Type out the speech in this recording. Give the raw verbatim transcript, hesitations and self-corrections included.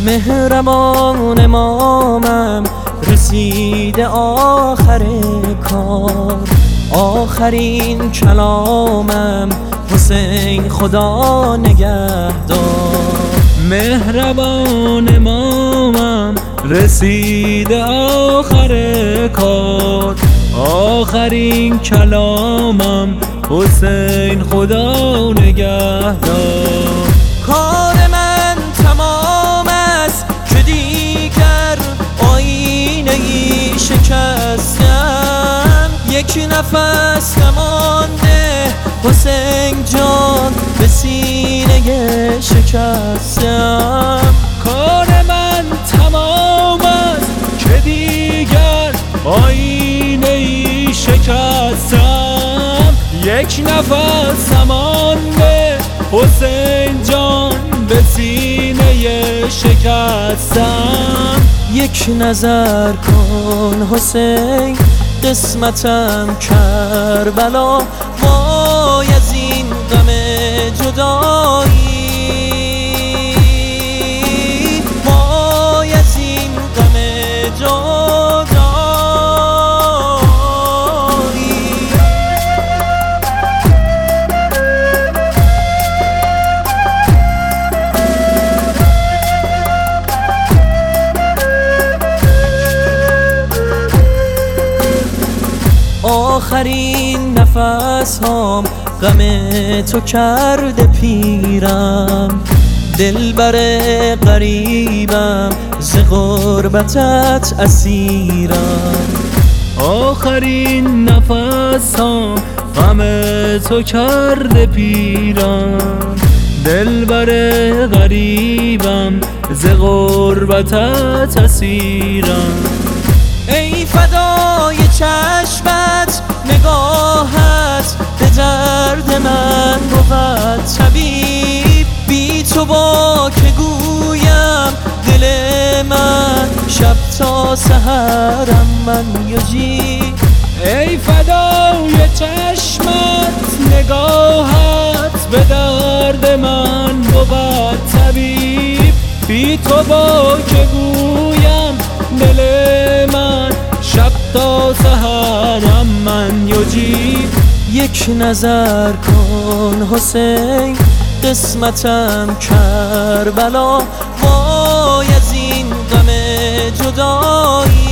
مهربان امامم رسیده آخر کار، آخرین کلامم حسین خدا نگهدار. مهربان امامم رسیده آخر کار، آخرین کلامم حسین خدا نگهدار. کار من تمام است که دیگر آینه ای شکستم، یک نفس نمانده حسین جان به سینه شکستم. کار من تمام است که دیگر آینه ای شکستم، یک نفس نمانده حسین جان به سینه شکستم. یک نظر کن حسین قسمتم کربلا، وای از این غم جدایی، وای از این غم جدایی. آخرین نفس هام غم تو کرده پیرم، دلبر غریبم ز غربتت اسیرم. آخرین نفس هام غم تو کرده پیرم، دلبر غریبم ز غربتت اسیرم. ای فدای چشمت نگاهت به درد من بود طبیب، بی تو با که گویم دل من شب تا سحرم من یجیب. ای فدای چشمت نگاهت به درد من بود طبیب، بی تو با که گویم دل من شب تا سحرم من یجیب. یک نظر کن حسین قسمتم کربلا، وای از این غم جدایی.